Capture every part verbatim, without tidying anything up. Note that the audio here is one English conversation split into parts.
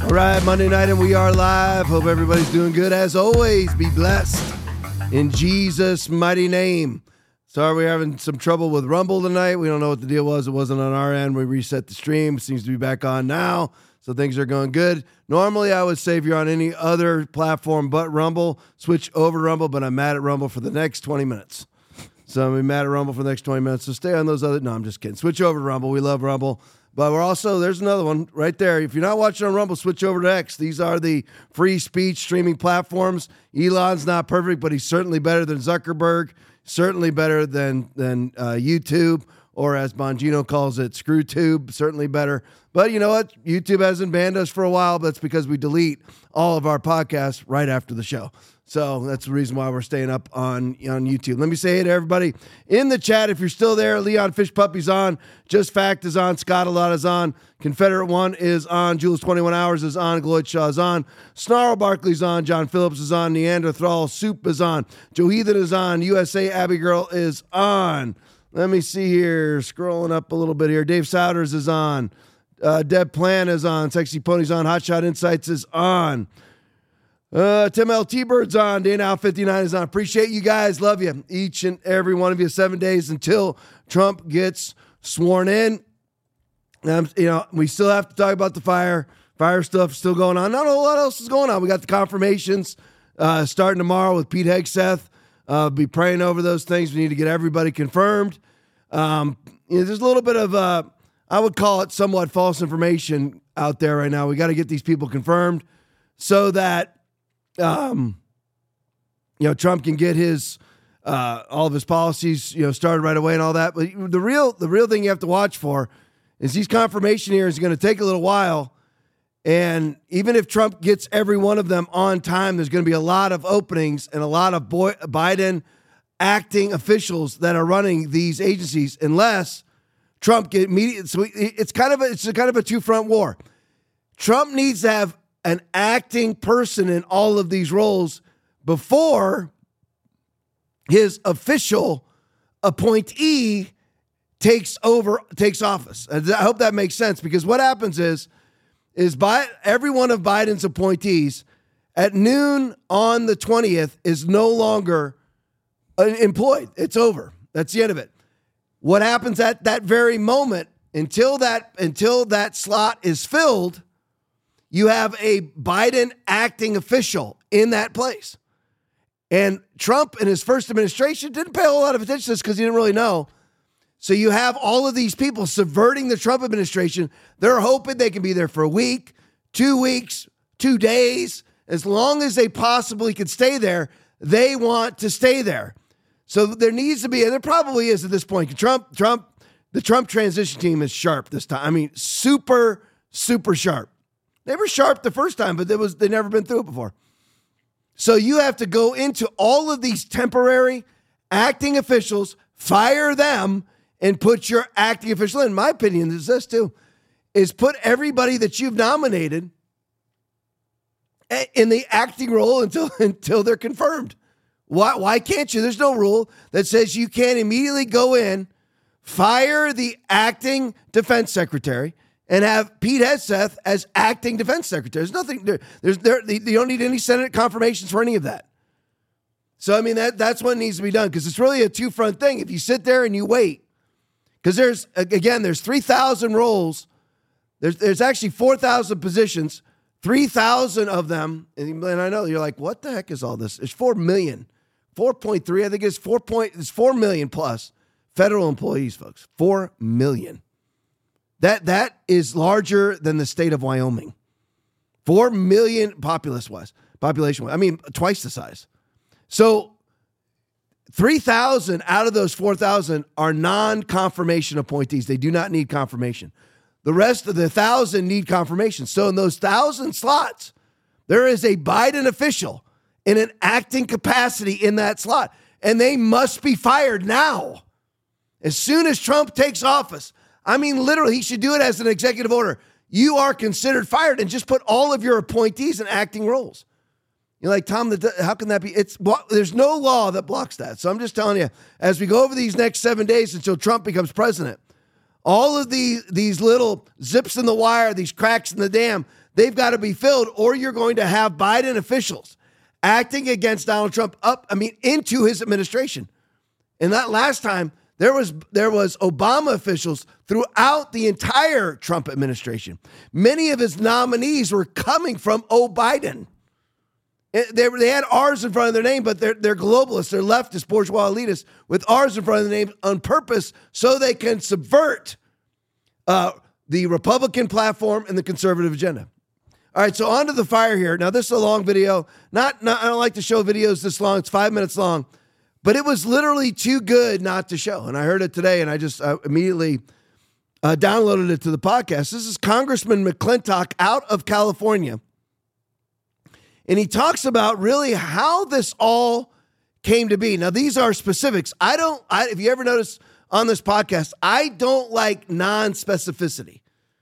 All right, Monday night and we are live. Hope everybody's doing good. As always, be blessed in Jesus' mighty name. Sorry we're having some trouble with Rumble tonight. We don't know what the deal was. It wasn't on our end. We reset the stream. It seems to be back on now, so things are going good. Normally, I would say if you're on any other platform but Rumble, switch over to Rumble, but I'm mad at Rumble for the next twenty minutes. So I'm mad at Rumble for the next twenty minutes, so stay on those other... No, I'm just kidding. Switch over to Rumble. We love Rumble. But we're also, there's another one right there. If you're not watching on Rumble, switch over to X. These are the free speech streaming platforms. Elon's not perfect, but he's certainly better than Zuckerberg, certainly better than, than uh, YouTube, or as Bongino calls it, ScrewTube, certainly better. But you know what? YouTube hasn't banned us for a while, but that's because we delete all of our podcasts right after the show. So that's the reason why we're staying up on, on YouTube. Let me say hey to everybody in the chat. If you're still there, Leon Fish Puppy's on. Just Fact is on. Scott Alot is on. Confederate One is on. Jules twenty-one Hours is on. Gloyd Shaw is on. Snarl Barkley's on. John Phillips is on. Neanderthal Soup is on. Joe Heathen is on. U S A Abbey Girl is on. Let me see here. Scrolling up a little bit here. Dave Souders is on. Uh, Deb Plan is on. Sexy Pony's on. Hotshot Insights is on. Uh, Tim L. T-Bird's on. Dana Al fifty-nine is on. Appreciate you guys. Love you. Each and every one of you. Seven days until Trump gets sworn in. Um, you know, we still have to talk about the fire. Fire stuff still going on. Not a whole lot else is going on. We got the confirmations uh, starting tomorrow with Pete Hegseth. Uh, be praying over those things. We need to get everybody confirmed. Um, you know, there's a little bit of, uh, I would call it somewhat false information out there right now. We got to get these people confirmed so that Um, you know, Trump can get his uh, all of his policies, you know, started right away and all that. But the real the real thing you have to watch for is these confirmation hearings are going to take a little while. And even if Trump gets every one of them on time, there's going to be a lot of openings and a lot of boy, Biden acting officials that are running these agencies, unless Trump get immediate. So it's kind of a, it's a kind of a two front war. Trump needs to have an acting person in all of these roles before his official appointee takes over, takes office. I hope that makes sense, because what happens is, is by every one of Biden's appointees at noon on the twentieth is no longer employed. It's over. That's the end of it. What happens at that very moment, until that, until that slot is filled, you have a Biden acting official in that place. And Trump in his first administration didn't pay a whole lot of attention to this because he didn't really know. So you have all of these people subverting the Trump administration. They're hoping they can be there for a week, two weeks, two days. As long as they possibly could stay there, they want to stay there. So there needs to be, and there probably is at this point. Trump, Trump, the Trump transition team is sharp this time. I mean, super, super sharp. They were sharp the first time, but there was they'd never been through it before. So you have to go into all of these temporary acting officials, fire them, and put your acting official in. My opinion is this too, is put everybody that you've nominated in the acting role until, until they're confirmed. Why, why can't you? There's no rule that says you can't immediately go in, fire the acting defense secretary, and have Pete Hegseth as acting defense secretary. There's nothing there. There's there. You don't need any Senate confirmations for any of that. So I mean that that's what needs to be done, because it's really a two front thing. If you sit there and you wait, because there's again there's three thousand roles. There's there's actually four thousand positions. Three thousand of them, and I know you're like, what the heck is all this? It's four million, four point three. I think it's four point. It's four million plus federal employees, folks. Four million. That that is larger than the state of Wyoming. Four million populace-wise, population-wise. I mean, twice the size. So three thousand out of those four thousand are non-confirmation appointees. They do not need confirmation. The rest of the one thousand need confirmation. So in those one thousand slots, there is a Biden official in an acting capacity in that slot, and they must be fired now. As soon as Trump takes office, I mean, literally, he should do it as an executive order. You are considered fired, and just put all of your appointees in acting roles. You're like, Tom, how can that be? It's there's no law that blocks that. So I'm just telling you, as we go over these next seven days until Trump becomes president, All of these, these little zips in the wire, these cracks in the dam, they've got to be filled, or you're going to have Biden officials acting against Donald Trump up, I mean, into his administration. And that last time, there was there was Obama officials throughout the entire Trump administration. Many of his nominees were coming from O. Biden. They, they had R's in front of their name, but they're, they're globalists, they're leftist, bourgeois elitists with R's in front of their name on purpose so they can subvert uh, the Republican platform and the conservative agenda. All right, so on to the fire here. Now, this is a long video. Not, not I don't like to show videos this long. It's five minutes long. But it was literally too good not to show. And I heard it today, and I just uh, immediately uh, downloaded it to the podcast. This is Congressman McClintock out of California. And he talks about really how this all came to be. Now, these are specifics. I don't, I, if you ever notice on this podcast, I don't like non-specificity.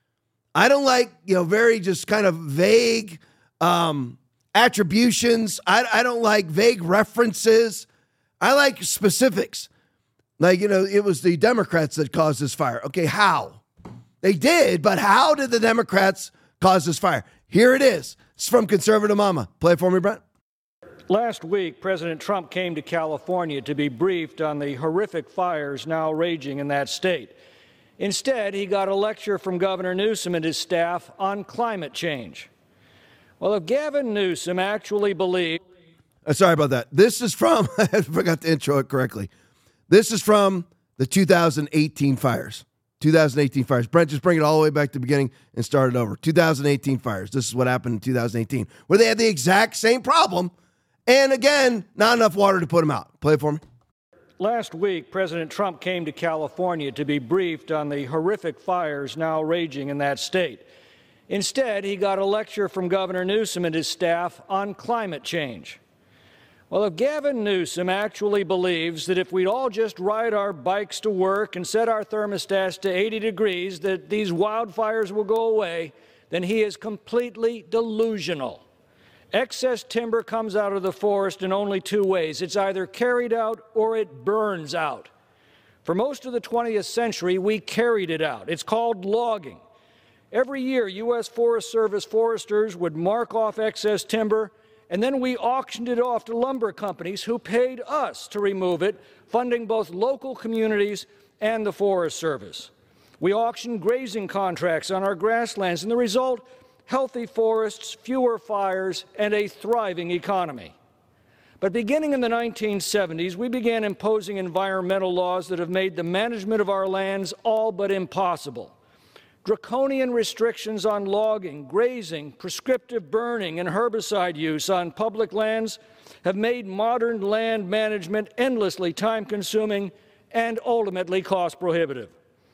I don't like, you know, very just kind of vague um, attributions. I, I don't like vague references. I like specifics. Like, you know, it was the Democrats that caused this fire. Okay, how? They did, but how did the Democrats cause this fire? Here it is. It's from Conservative Mama. Play it for me, Brent. Last week, President Trump came to California to be briefed on the horrific fires now raging in that state. Instead, he got a lecture from Governor Newsom and his staff on climate change. Well, if Gavin Newsom actually believed... Uh, sorry about that. This is from, I forgot to intro it correctly. This is from the two thousand eighteen fires. two thousand eighteen fires. Brent, just bring it all the way back to the beginning and start it over. two thousand eighteen fires. This is what happened in two thousand eighteen, where they had the exact same problem. And again, not enough water to put them out. Play it for me. Last week, President Trump came to California to be briefed on the horrific fires now raging in that state. Instead, he got a lecture from Governor Newsom and his staff on climate change. Well, if Gavin Newsom actually believes that if we'd all just ride our bikes to work and set our thermostats to eighty degrees, that these wildfires will go away, then he is completely delusional. Excess timber comes out of the forest in only two ways. It's either carried out or it burns out. For most of the twentieth century, we carried it out. It's called logging. Every year, U S Forest Service foresters would mark off excess timber, and then we auctioned it off to lumber companies who paid us to remove it, funding both local communities and the Forest Service. We auctioned grazing contracts on our grasslands, and the result, healthy forests, fewer fires, and a thriving economy. But beginning in the nineteen seventies, we began imposing environmental laws that have made the management of our lands all but impossible. Draconian restrictions on logging, grazing, prescriptive burning, and herbicide use on public lands have made modern land management endlessly time-consuming and ultimately cost-prohibitive.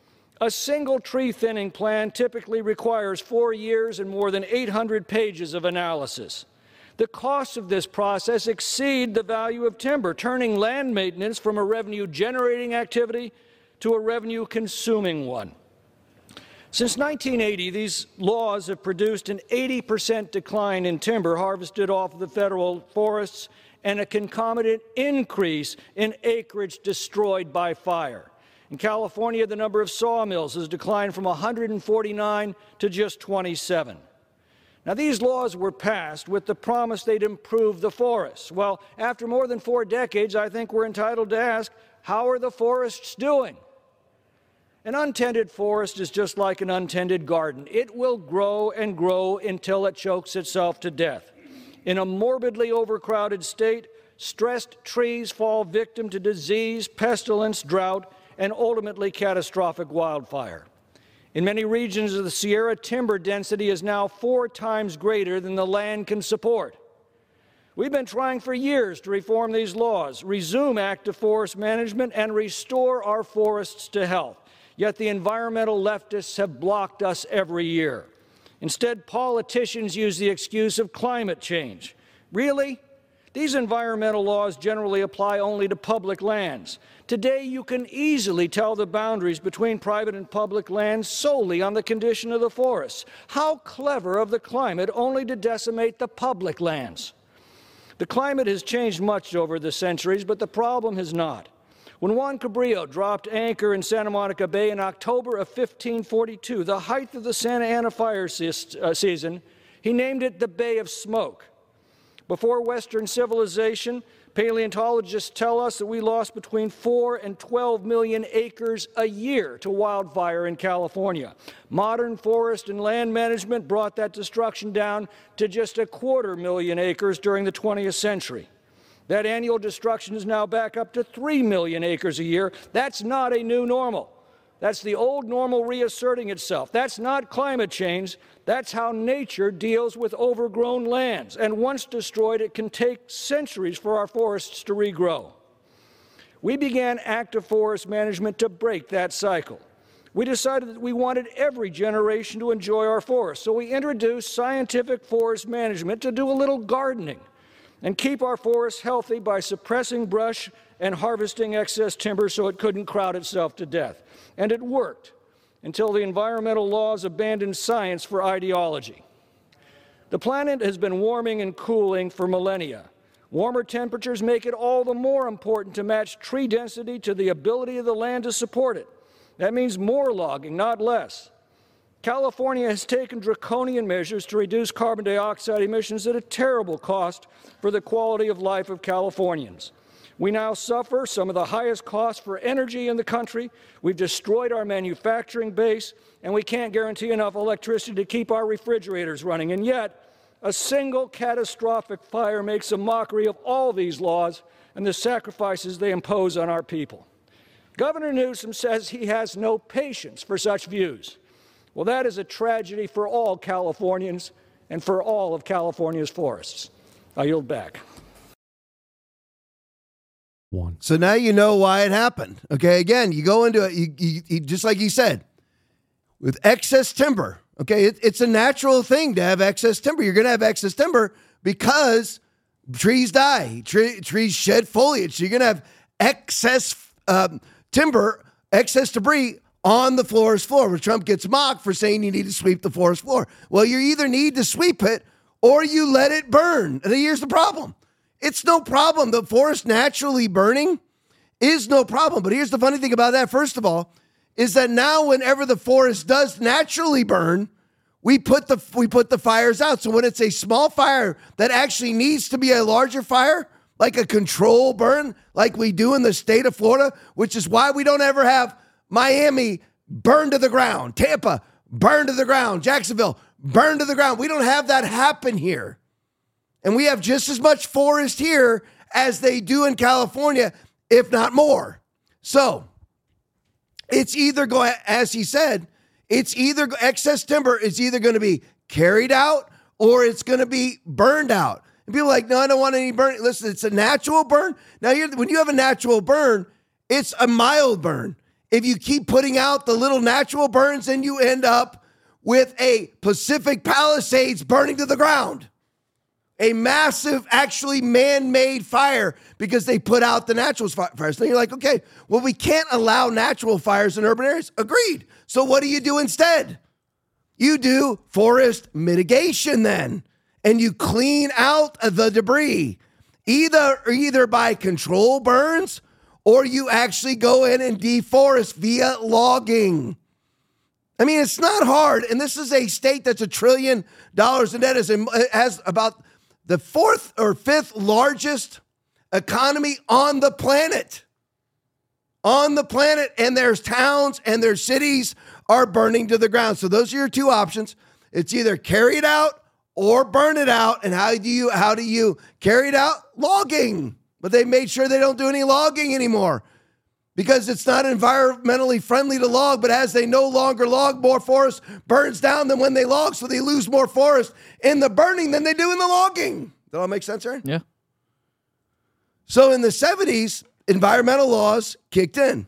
A single tree thinning plan typically requires four years and more than eight hundred pages of analysis. The costs of this process exceed the value of timber, turning land maintenance from a revenue-generating activity to a revenue-consuming one. Since nineteen eighty, these laws have produced an eighty percent decline in timber harvested off of the federal forests and a concomitant increase in acreage destroyed by fire. In California, the number of sawmills has declined from one hundred forty-nine to just twenty-seven. Now, these laws were passed with the promise they'd improve the forests. Well, after more than four decades, I think we're entitled to ask, how are the forests doing? An untended forest is just like an untended garden. It will grow and grow until it chokes itself to death. In a morbidly overcrowded state, stressed trees fall victim to disease, pestilence, drought, and ultimately catastrophic wildfire. In many regions of the Sierra, timber density is now four times greater than the land can support. We've been trying for years to reform these laws, resume active forest management, and restore our forests to health. Yet the environmental leftists have blocked us every year. Instead, politicians use the excuse of climate change. Really? These environmental laws generally apply only to public lands. Today, you can easily tell the boundaries between private and public lands solely on the condition of the forests. How clever of the climate only to decimate the public lands. The climate has changed much over the centuries, but the problem has not. When Juan Cabrillo dropped anchor in Santa Monica Bay in October of fifteen forty-two, the height of the Santa Ana fire se- uh, season, he named it the Bay of Smoke. Before Western civilization, paleontologists tell us that we lost between four and twelve million acres a year to wildfire in California. Modern forest and land management brought that destruction down to just a quarter million acres during the twentieth century. That annual destruction is now back up to three million acres a year. That's not a new normal. That's the old normal reasserting itself. That's not climate change. That's how nature deals with overgrown lands. And once destroyed, it can take centuries for our forests to regrow. We began active forest management to break that cycle. We decided that we wanted every generation to enjoy our forests, so we introduced scientific forest management to do a little gardening and keep our forests healthy by suppressing brush and harvesting excess timber so it couldn't crowd itself to death. And it worked until the environmental laws abandoned science for ideology. The planet has been warming and cooling for millennia. Warmer temperatures make it all the more important to match tree density to the ability of the land to support it. That means more logging, not less. California has taken draconian measures to reduce carbon dioxide emissions at a terrible cost for the quality of life of Californians. We now suffer some of the highest costs for energy in the country. We've destroyed our manufacturing base, and we can't guarantee enough electricity to keep our refrigerators running. And yet, a single catastrophic fire makes a mockery of all these laws and the sacrifices they impose on our people. Governor Newsom says he has no patience for such views. Well, that is a tragedy for all Californians and for all of California's forests. I yield back. One. So now you know why it happened. Okay, again, you go into it, you, you, you, just like you said, with excess timber. Okay, it, it's a natural thing to have excess timber. You're going to have excess timber because trees die, Tree, trees shed foliage. So you're going to have excess um, timber, excess debris on the forest floor, where Trump gets mocked for saying you need to sweep the forest floor. Well, you either need to sweep it or you let it burn. And here's the problem. It's no problem. The forest naturally burning is no problem. But here's the funny thing about that, first of all, is that now whenever the forest does naturally burn, we put the we put the fires out. So when it's a small fire that actually needs to be a larger fire, like a control burn, like we do in the state of Florida, which is why we don't ever have Miami burned to the ground, Tampa burned to the ground, Jacksonville burned to the ground. We don't have that happen here. And we have just as much forest here as they do in California, if not more. So it's either going, as he said, it's either excess timber is either going to be carried out or it's going to be burned out. And people are like, no, I don't want any burn. Listen, it's a natural burn. Now, you're, when you have a natural burn, it's a mild burn. If you keep putting out the little natural burns, then you end up with a Pacific Palisades burning to the ground. A massive, actually man-made fire because they put out the natural fires. Then you're like, okay, well, we can't allow natural fires in urban areas. Agreed. So what do you do instead? You do forest mitigation then, and you clean out the debris, either, either by control burns or you actually go in and deforest via logging. I mean, it's not hard. And this is a state that's a trillion dollars in debt. It has about the fourth or fifth largest economy on the planet. On the planet. And there's towns and their cities are burning to the ground. So those are your two options. It's either carry it out or burn it out. And how do you, how do you carry it out? Logging. But they made sure they don't do any logging anymore because it's not environmentally friendly to log. But as they no longer log, more forest burns down than when they log. So they lose more forest in the burning than they do in the logging. Does that all make sense, Aaron? Yeah. So in the seventies, environmental laws kicked in.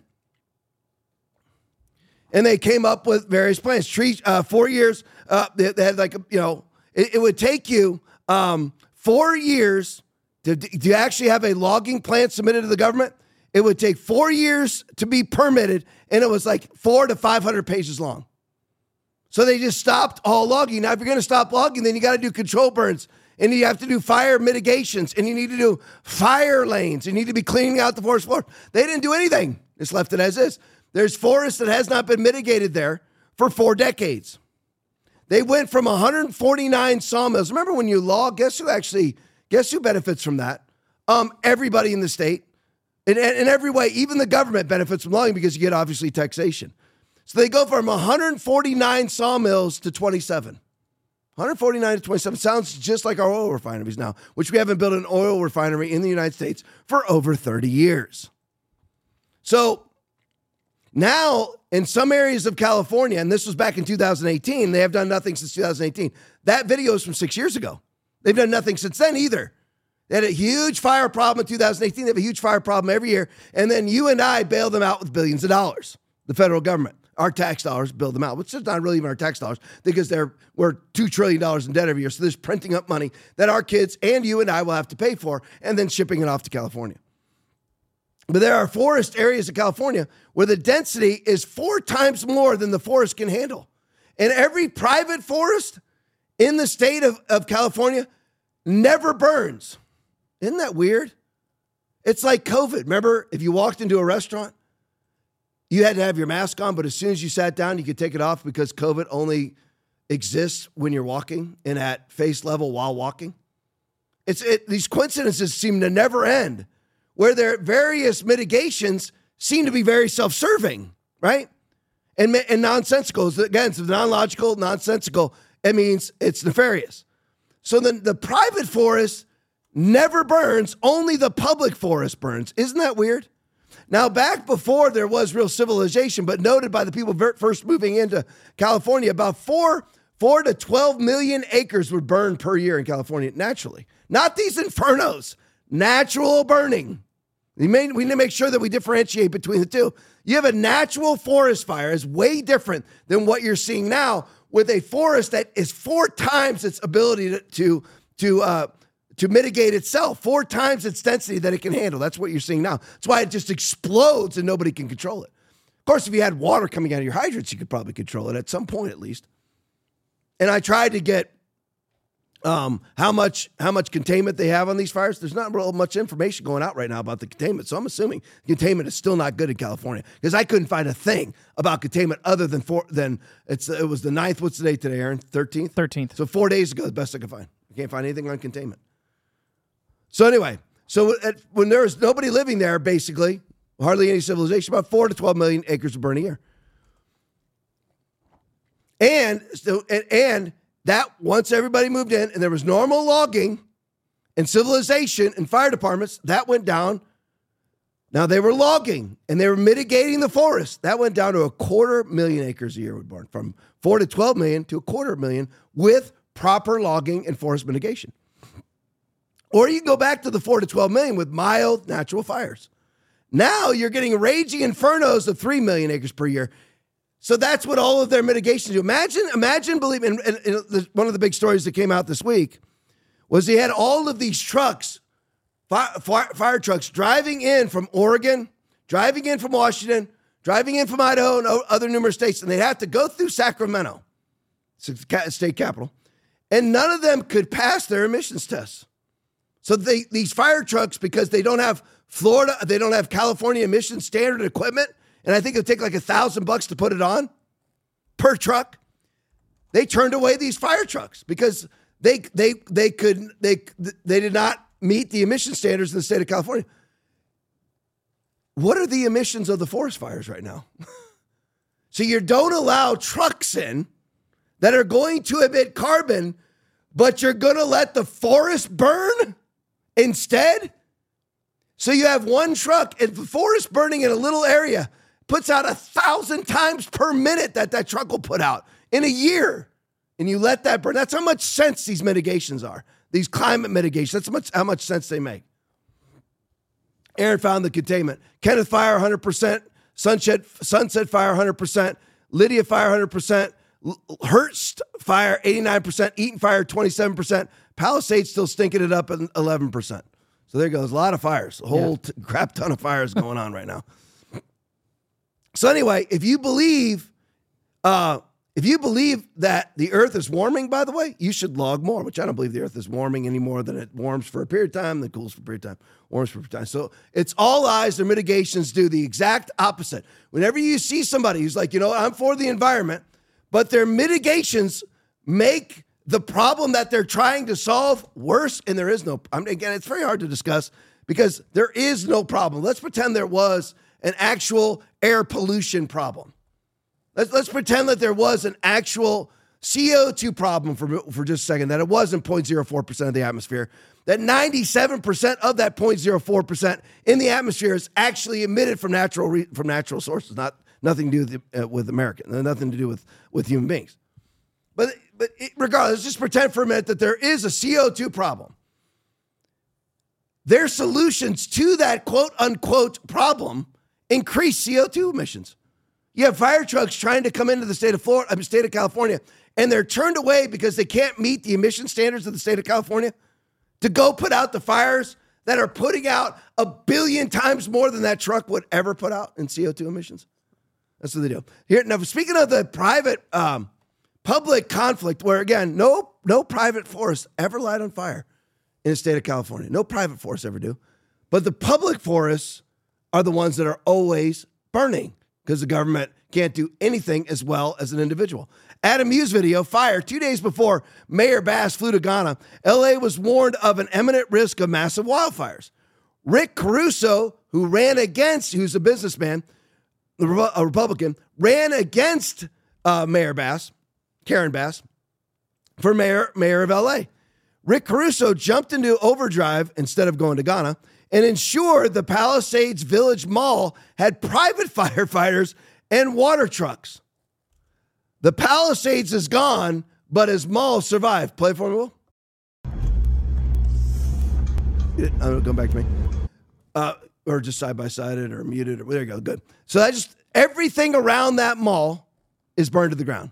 And they came up with various plans. Tree, uh, four years, uh, they, they had like, you know, it, it would take you um, four years to, to actually have a logging plan submitted to the government. It would take four years to be permitted, and it was like four to five hundred pages long. So they just stopped all logging. Now, if you're going to stop logging, then you got to do control burns. And you have to do fire mitigations, and you need to do fire lanes. You need to be cleaning out the forest floor. They didn't do anything. Just left it as is. There's forest that has not been mitigated there for four decades. They went from one hundred forty-nine sawmills. Remember when you log, guess who actually, guess who benefits from that? Um, everybody in the state. In, in every way, even the government benefits from logging because you get obviously taxation. So they go from one hundred forty-nine sawmills to twenty-seven. one hundred forty-nine to twenty-seven sounds just like our oil refineries now, which we haven't built an oil refinery in the United States for over thirty years. So now in some areas of California, and this was back in two thousand eighteen, they have done nothing since two thousand eighteen. That video is from six years ago. They've done nothing since then either. They had a huge fire problem in two thousand eighteen. They have a huge fire problem every year. And then you and I bail them out with billions of dollars. The federal government. Our tax dollars build them out, which is not really even our tax dollars because they're we're two trillion dollars in debt every year. So there's printing up money that our kids and you and I will have to pay for and then shipping it off to California. But there are forest areas of California where the density is four times more than the forest can handle. And every private forest in the state of, of California never burns. Isn't that weird? It's like COVID. Remember, if you walked into a restaurant, you had to have your mask on, but as soon as you sat down, you could take it off because COVID only exists when you're walking and at face level while walking. It's it, these coincidences seem to never end, where their various mitigations seem to be very self-serving, right? And, and nonsensical. Again, it's non-logical, nonsensical. It means it's nefarious. So then the private forest never burns, only the public forest burns. Isn't that weird? Now, back before there was real civilization, but noted by the people first moving into California, about four, four to twelve million acres would burn per year in California naturally. Not these infernos, natural burning. We, may, we need to make sure that we differentiate between the two. You have a natural forest fire is way different than what you're seeing now with a forest that is four times its ability to, to, to uh, to mitigate itself, four times its density that it can handle. That's what you're seeing now. That's why it just explodes and nobody can control it. Of course, if you had water coming out of your hydrants, you could probably control it at some point at least. And I tried to get um, how much how much containment they have on these fires. There's not real much information going out right now about the containment, so I'm assuming containment is still not good in California because I couldn't find a thing about containment other than four, than it's it was the ninth. What's the date today, Aaron? thirteenth? thirteenth. So four days ago, the best I could find. I can't find anything on containment. So anyway, so at, when there was nobody living there, basically, hardly any civilization, about four to twelve million acres of burn a year. And so and, and that once everybody moved in and there was normal logging and civilization and fire departments, that went down. Now they were logging and they were mitigating the forest. That went down to a quarter million acres a year would burn, from four to twelve million to a quarter million with proper logging and forest mitigation. Or you can go back to the four to twelve million with mild natural fires. Now you're getting raging infernos of three million acres per year. So that's what all of their mitigations do. Imagine, imagine, believe, and, and, and one of the big stories that came out this week was they had all of these trucks, fire, fire, fire trucks driving in from Oregon, driving in from Washington, driving in from Idaho and other numerous states, and they'd have to go through Sacramento, state capital, and none of them could pass their emissions tests. So they, these fire trucks, because they don't have Florida, they don't have California emission standard equipment, and I think it'll take like a thousand bucks to put it on per truck. They turned away these fire trucks because they they they could they they did not meet the emission standards in the state of California. What are the emissions of the forest fires right now? So you don't allow trucks in that are going to emit carbon, but you're going to let the forest burn instead? So you have one truck and the forest burning in a little area puts out a thousand times per minute that that truck will put out in a year. And you let that burn. That's how much sense these mitigations are. These climate mitigations. That's how much, how much sense they make. Aaron found the containment. Kenneth Fire, one hundred percent. Sunset, Sunset Fire, one hundred percent. Lydia Fire, one hundred percent. Hearst Fire, eighty-nine percent. Eaton Fire, twenty-seven percent. Palisades still stinking it up at eleven percent. So there goes. A lot of fires. A whole yeah. t- crap ton of fires going on right now. So anyway, if you believe, uh, If you believe that the earth is warming, by the way, you should log more, which I don't believe the earth is warming any more than it warms for a period of time, then cools for a period of time, warms for a period of time. So it's all eyes. Their mitigations do the exact opposite. Whenever you see somebody who's like, you know, I'm for the environment, but their mitigations make the problem that they're trying to solve worse, and there is no, I mean, again, it's very hard to discuss because there is no problem. Let's pretend there was an actual air pollution problem. Let's, let's pretend that there was an actual C O two problem for, for just a second, that it wasn't zero point zero four percent of the atmosphere, that ninety-seven percent of that zero point zero four percent in the atmosphere is actually emitted from natural re, from natural sources, not nothing to do with, uh, with American, nothing to do with, with human beings. But, but it, regardless, just pretend for a minute that there is a C O two problem. Their solutions to that quote-unquote problem increase C O two emissions. You have fire trucks trying to come into the state of Florida, I mean, state of California, and they're turned away because they can't meet the emission standards of the state of California to go put out the fires that are putting out a billion times more than that truck would ever put out in C O two emissions. That's what they do. Here, now, speaking of the private, um, public conflict, where again, no, no private forest ever light on fire in the state of California. No private forests ever do, but the public forests are the ones that are always burning, because the government can't do anything as well as an individual. Adam Hughes video, fire. Two days before Mayor Bass flew to Ghana, L A was warned of an imminent risk of massive wildfires. Rick Caruso, who ran against, who's a businessman, a Republican, ran against uh, Mayor Bass, Karen Bass, for mayor, mayor of L A. Rick Caruso jumped into overdrive instead of going to Ghana and ensured the Palisades Village Mall had private firefighters and water trucks. The Palisades is gone, but his mall survived. Play for me, Will. Oh, go back to me. Uh, or just side by sided or muted. Or there you go. Good. So that just everything around that mall is burned to the ground.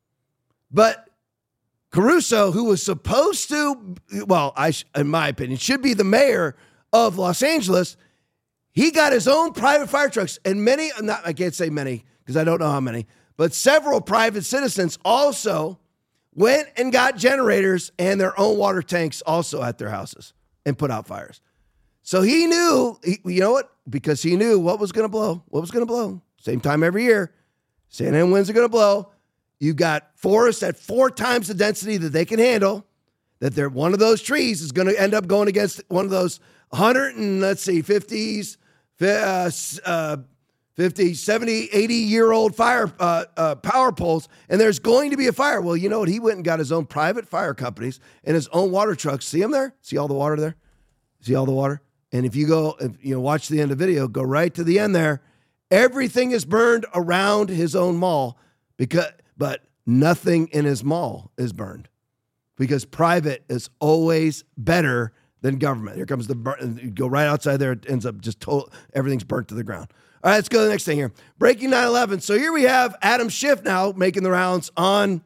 But Caruso, who was supposed to, well, I in my opinion, should be the mayor of Los Angeles, he got his own private fire trucks, and many, not, I can't say many because I don't know how many, but several private citizens also went and got generators and their own water tanks also at their houses and put out fires. So he knew, he, you know what? Because he knew what was going to blow, what was going to blow. Same time every year, Santa Ana winds are going to blow. You've got forests at four times the density that they can handle, that they're one of those trees is going to end up going against one of those one hundred and let's see, fifties, uh, uh, fifty, seventy, eighty year old fire uh, uh, power poles, and there's going to be a fire. Well, you know what? He went and got his own private fire companies and his own water trucks. See them there? See all the water there? See all the water? And if you go, if you know, watch the end of the video, go right to the end there. Everything is burned around his own mall, because, but nothing in his mall is burned, because private is always better than government. Here comes the burn. You go right outside there. It ends up just total, everything's burnt to the ground. All right, let's go to the next thing here. Breaking nine eleven. So here we have Adam Schiff now making the rounds on,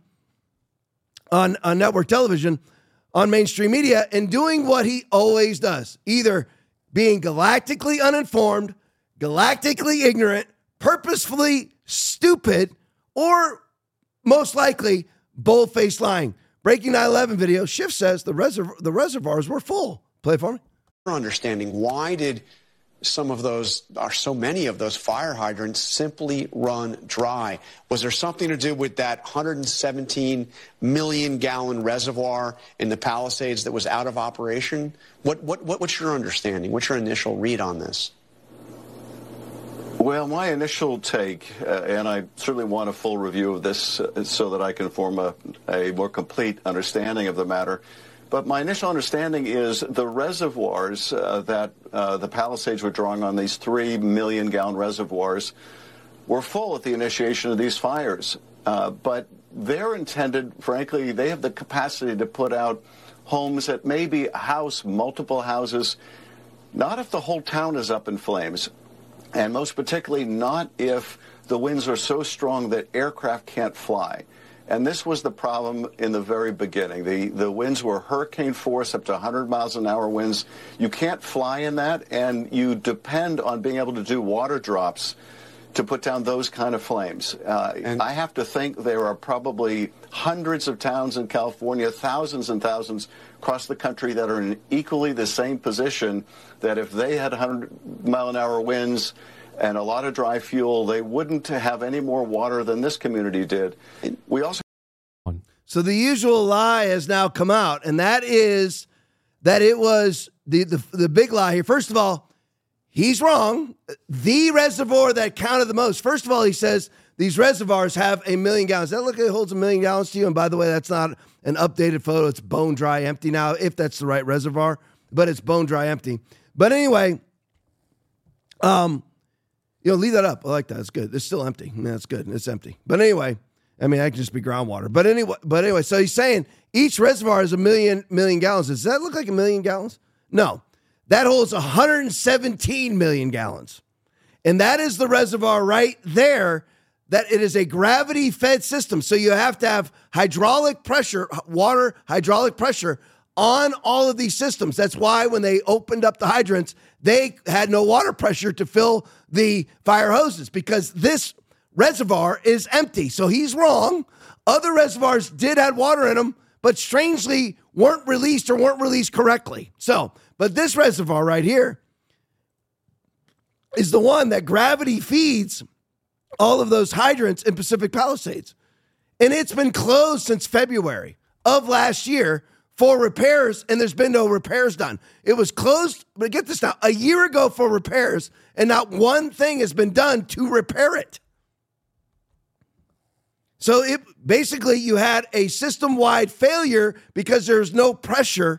on, on network television, on mainstream media, and doing what he always does. Either being galactically uninformed, galactically ignorant, purposefully stupid, or most likely bold-faced lying. Breaking nine eleven video, Schiff says the, reserv- the reservoirs were full. Play for me. Understanding, why did some of those, or so many of those fire hydrants simply run dry? Was there something to do with that one hundred seventeen million gallon reservoir in the Palisades that was out of operation? What, what, what, what's your understanding? What's your initial read on this? Well, my initial take, uh, and I certainly want a full review of this uh, so that I can form a, a more complete understanding of the matter. But my initial understanding is the reservoirs uh, that uh, the Palisades were drawing on, these three million gallon reservoirs, were full at the initiation of these fires. Uh, but they're intended, frankly, they have the capacity to put out homes that maybe house multiple houses, not if the whole town is up in flames. And most particularly not if the winds are so strong that aircraft can't fly. And this was the problem in the very beginning. The, the winds were hurricane force, up to one hundred miles an hour winds. You can't fly in that, and you depend on being able to do water drops to put down those kind of flames. Uh, and I have to think there are probably hundreds of towns in California, thousands and thousands across the country that are in equally the same position, that if they had one hundred mile an hour winds and a lot of dry fuel, they wouldn't have any more water than this community did. We also... So the usual lie has now come out, and that is that it was the, the, the big lie here. First of all, he's wrong. The reservoir that counted the most. First of all, he says these reservoirs have a million gallons. That look, it holds a million gallons to you. And by the way, that's not an updated photo. It's bone dry empty now, if that's the right reservoir. But it's bone dry empty. But anyway, um, you know, leave that up. I like that. It's good. It's still empty. Yeah, it's good. It's empty. But anyway, I mean, that could just be groundwater. But anyway, but anyway, so he's saying each reservoir is a million million gallons. Does that look like a million gallons? No. That holds one hundred seventeen million gallons. And that is the reservoir right there, that it is a gravity-fed system. So you have to have hydraulic pressure, water hydraulic pressure on all of these systems. That's why when they opened up the hydrants, they had no water pressure to fill the fire hoses, because this reservoir is empty. So he's wrong. Other reservoirs did have water in them, but strangely weren't released or weren't released correctly. So, but this reservoir right here is the one that gravity feeds all of those hydrants in Pacific Palisades. And it's been closed since February of last year for repairs, and there's been no repairs done. It was closed, but get this now, a year ago for repairs, and not one thing has been done to repair it. So it basically, you had a system-wide failure because there's no pressure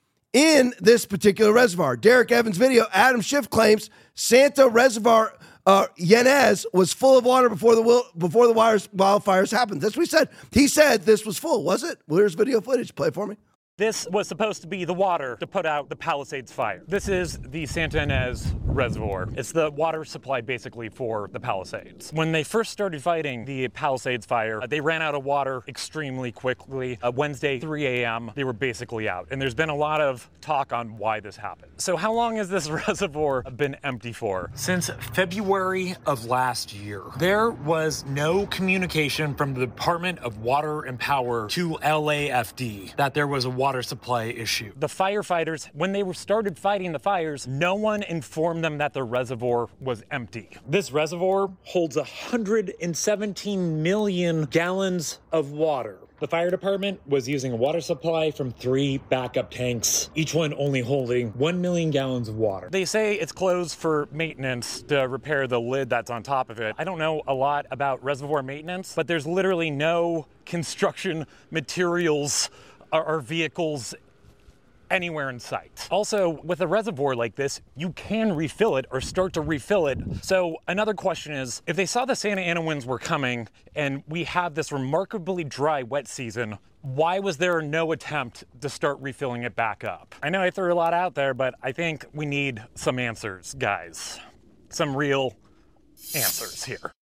in this particular reservoir. Derek Evans' video, Adam Schiff claims Santa Reservoir uh, Yanez was full of water before the before the wires, wildfires happened. That's what he said. He said this was full, was it? Well, here's video footage. Play it for me. This was supposed to be the water to put out the Palisades fire. This is the Santa Ynez Reservoir. It's the water supply basically for the Palisades. When they first started fighting the Palisades fire, uh, they ran out of water extremely quickly. Uh, Wednesday, three a.m., they were basically out. And there's been a lot of talk on why this happened. So how long has this reservoir been empty for? Since February of last year. There was no communication from the Department of Water and Power to L A F D that there was a water supply issue. The firefighters, when they were started fighting the fires, no one informed them that the reservoir was empty. This reservoir holds one hundred seventeen million gallons of water. The fire department was using a water supply from three backup tanks, each one only holding one million gallons of water. They say it's closed for maintenance to repair the lid that's on top of it. I don't know a lot about reservoir maintenance, but there's literally no construction materials or vehicles anywhere in sight. Also, with a reservoir like this, you can refill it or start to refill it. So another question is, if they saw the Santa Ana winds were coming and we have this remarkably dry wet season, why was there no attempt to start refilling it back up? I know I threw a lot out there, but I think we need some answers, guys. Some real answers here.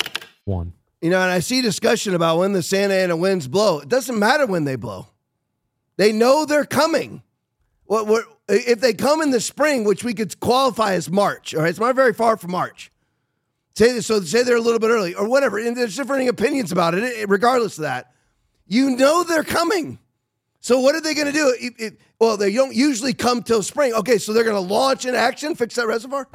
One. You know, and I see discussion about when the Santa Ana winds blow. It doesn't matter when they blow. They know they're coming. What we're, if they come in the spring, which we could qualify as March, all right? It's not very far from March. Say so. Say they're a little bit early or whatever. And there's differing opinions about it. it regardless of that, you know they're coming. So what are they going to do? It, it, well, they don't usually come till spring. Okay, so they're going to launch in action, fix that reservoir.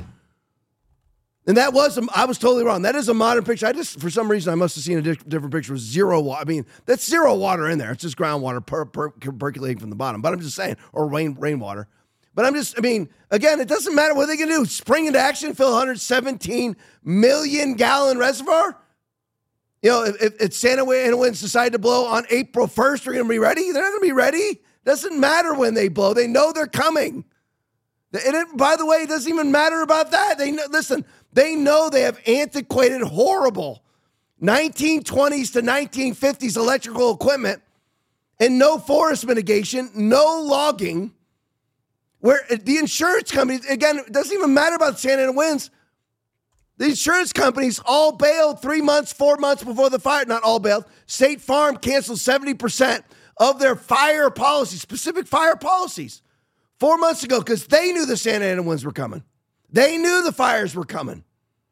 And that was, a, I was totally wrong. That is a modern picture. I just, for some reason, I must have seen a di- different picture with zero water. I mean, that's zero water in there. It's just groundwater per, per, percolating from the bottom. But I'm just saying, or rain rainwater. But I'm just, I mean, again, it doesn't matter what they can do. Spring into action, fill one hundred seventeen million gallon reservoir. You know, if, if, if Santa Ana winds decide to blow on April first, we're going to be ready. They're not going to be ready. Doesn't matter when they blow. They know they're coming. And it, by the way, it doesn't even matter about that. They know, listen, they know they have antiquated, horrible nineteen twenties to nineteen fifties electrical equipment and no forest mitigation, no logging, where the insurance companies, again, it doesn't even matter about Santa Ana winds. The insurance companies all bailed three months, four months before the fire. Not all bailed. State Farm canceled seventy percent of their fire policies, specific fire policies, four months ago because they knew the Santa Ana winds were coming. They knew the fires were coming.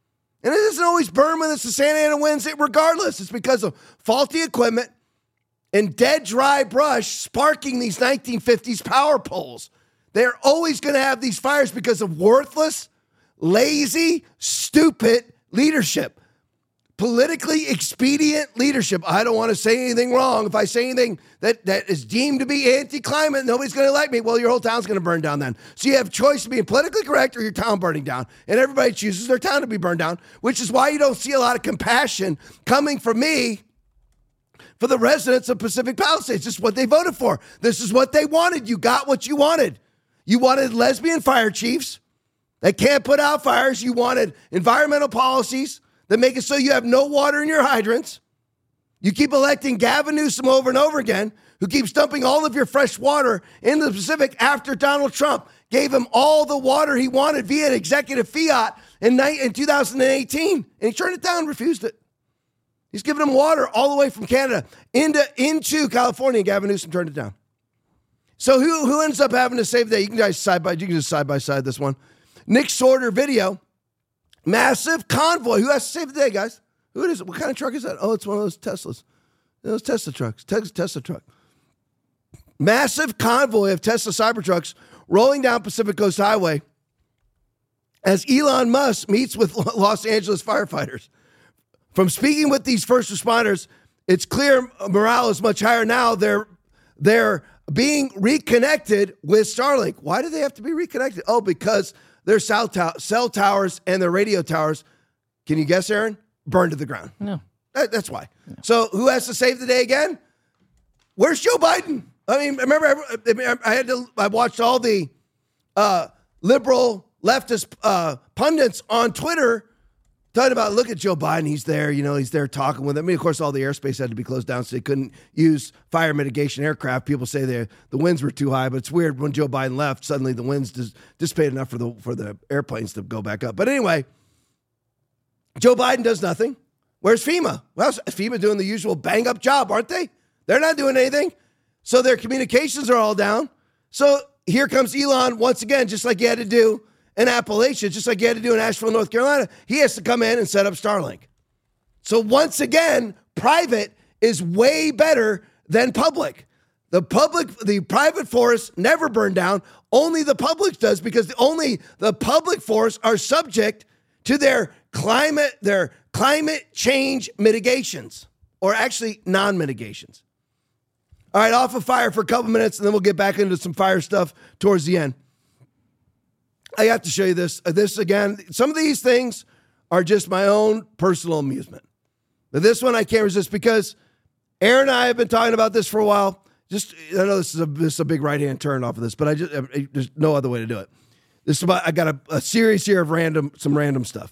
And it doesn't always burn when it's the Santa Ana winds, regardless. It's because of faulty equipment and dead, dry brush sparking these nineteen fifties power poles. They're always going to have these fires because of worthless, lazy, stupid leadership. Politically expedient leadership. I don't want to say anything wrong. If I say anything that, that is deemed to be anti-climate, nobody's going to elect me. Well, your whole town's going to burn down then. So you have a choice of being politically correct or your town burning down. And everybody chooses their town to be burned down, which is why you don't see a lot of compassion coming from me for the residents of Pacific Palisades. This is what they voted for. This is what they wanted. You got what you wanted. You wanted lesbian fire chiefs that can't put out fires. You wanted environmental policies that make it so you have no water in your hydrants. You keep electing Gavin Newsom over and over again, who keeps dumping all of your fresh water into the Pacific after Donald Trump gave him all the water he wanted via executive fiat in, in two thousand eighteen. And he turned it down, refused it. He's giving them water all the way from Canada into, into California, and Gavin Newsom turned it down. So who, who ends up having to save that? You can guys side by, you can just side by side this one. Nick Sorter video. Massive convoy. Who has to save the day, guys? Who is it? What kind of truck is that? Oh, it's one of those Teslas. Those Tesla trucks. Tesla truck. Massive convoy of Tesla Cybertrucks rolling down Pacific Coast Highway as Elon Musk meets with Los Angeles firefighters. From speaking with these first responders, it's clear morale is much higher now. They're, they're being reconnected with Starlink. Why do they have to be reconnected? Oh, because their cell, to- cell towers and their radio towers, can you guess, Aaron? Burned to the ground. No. That, that's why. No. So who has to save the day again? Where's Joe Biden? I mean, remember, I had to, I watched all the uh, liberal leftist uh, pundits on Twitter talking about, look at Joe Biden. He's there, you know, he's there talking with them. I mean, of course, all the airspace had to be closed down, so they couldn't use fire mitigation aircraft. People say the the winds were too high, but it's weird when Joe Biden left, suddenly the winds dis- dissipated enough for the for the airplanes to go back up. But anyway, Joe Biden does nothing. Where's FEMA? Well, FEMA doing the usual bang up job, aren't they? They're not doing anything. So their communications are all down. So here comes Elon once again, just like he had to do in Appalachia, just like he had to do in Asheville, North Carolina. He has to come in and set up Starlink. So once again, private is way better than public. The public, the private forests never burn down. Only the public does, because only the public forests are subject to their climate, their climate change mitigations, or actually non-mitigations. All right, off of fire for a couple minutes, and then we'll get back into some fire stuff towards the end. I have to show you this. This, again, some of these things are just my own personal amusement. But this one I can't resist, because Aaron and I have been talking about this for a while. Just, I know this is a, this is a big right-hand turn off of this, but I just, I, there's no other way to do it. This is about, I got a, a series here of random, some random stuff.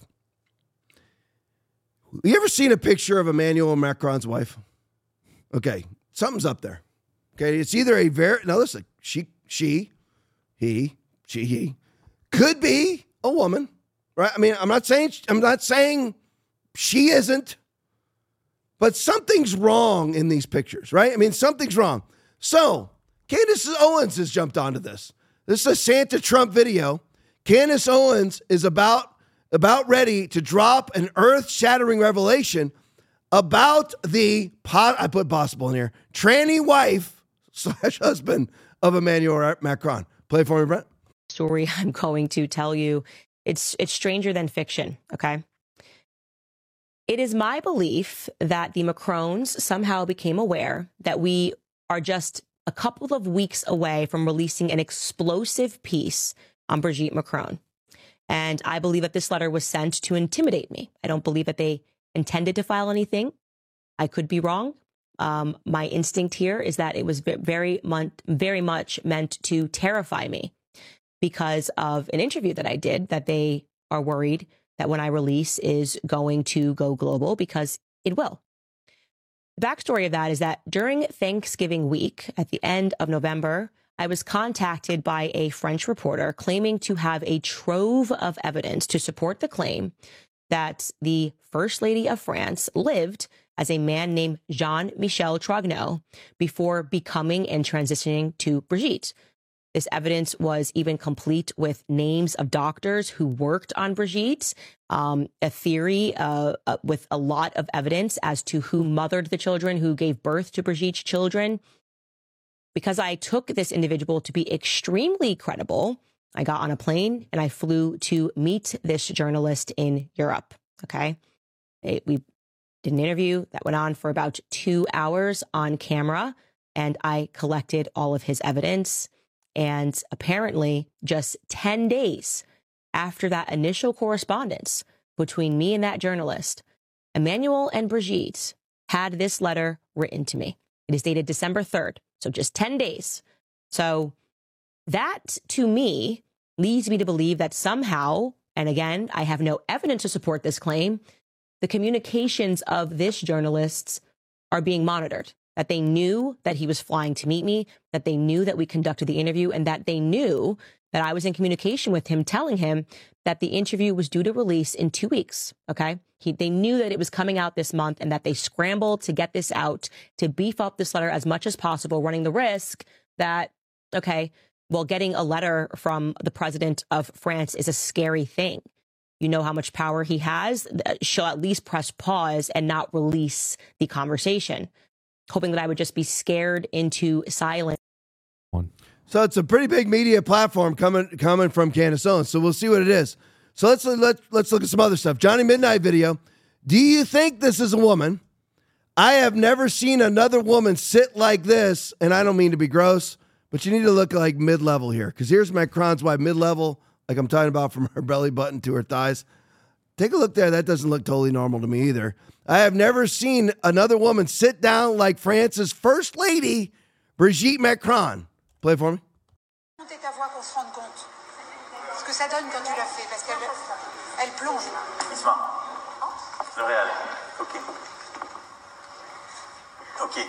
You ever seen a picture of Emmanuel Macron's wife? Okay, something's up there. Okay, it's either a very, now listen, she, she, he, she, he, could be a woman, right? I mean, I'm not saying, I'm not saying she isn't, but something's wrong in these pictures, right? I mean, something's wrong. So, Candace Owens has jumped onto this. This is a Santa Trump video. Candace Owens is about, about ready to drop an earth-shattering revelation about the, pot, I put possible in here, tranny wife slash husband of Emmanuel Macron. Play it for me, Brent. Story I'm going to tell you, it's it's stranger than fiction, okay? It is my belief that the Macrons somehow became aware that we are just a couple of weeks away from releasing an explosive piece on Brigitte Macron. And I believe that this letter was sent to intimidate me. I don't believe that they intended to file anything. I could be wrong. Um, my instinct here is that it was very, very much meant to terrify me, because of an interview that I did that they are worried that when I release is going to go global, because it will. The backstory of that is that during Thanksgiving week, at the end of November, I was contacted by a French reporter claiming to have a trove of evidence to support the claim that the First Lady of France lived as a man named Jean-Michel Trogneux before becoming and transitioning to Brigitte. This evidence was even complete with names of doctors who worked on Brigitte, um, a theory uh, uh, with a lot of evidence as to who mothered the children, who gave birth to Brigitte's children. Because I took this individual to be extremely credible, I got on a plane and I flew to meet this journalist in Europe. Okay. It, we did an interview that went on for about two hours on camera, and I collected all of his evidence. And apparently, just ten days after that initial correspondence between me and that journalist, Emmanuel and Brigitte had this letter written to me. It is dated December third, so just ten days. So that, to me, leads me to believe that somehow, and again, I have no evidence to support this claim, the communications of this journalist are being monitored. That they knew that he was flying to meet me, that they knew that we conducted the interview, and that they knew that I was in communication with him, telling him that the interview was due to release in two weeks, okay? He, they knew that it was coming out this month and that they scrambled to get this out, to beef up this letter as much as possible, running the risk that, okay, well, getting a letter from the president of France is a scary thing. You know how much power he has. She'll at least press pause and not release the conversation, hoping that I would just be scared into silence. So it's a pretty big media platform coming coming from Candace Owens. So we'll see what it is. So let's let let's look at some other stuff. Johnny Midnight video. Do you think this is a woman? I have never seen another woman sit like this, and I don't mean to be gross, but you need to look like mid-level here, because here's Macron's wife, mid-level, like I'm talking about from her belly button to her thighs. Take a look there. That doesn't look totally normal to me either. I have never seen another woman sit down like France's first lady, Brigitte Macron. Play it for me. Montez ta voix qu'on se rende compte. Ce que ça donne quand tu l'as fait, parce qu'elle elle plonge. Doucement. Le réel. Ok. Ok.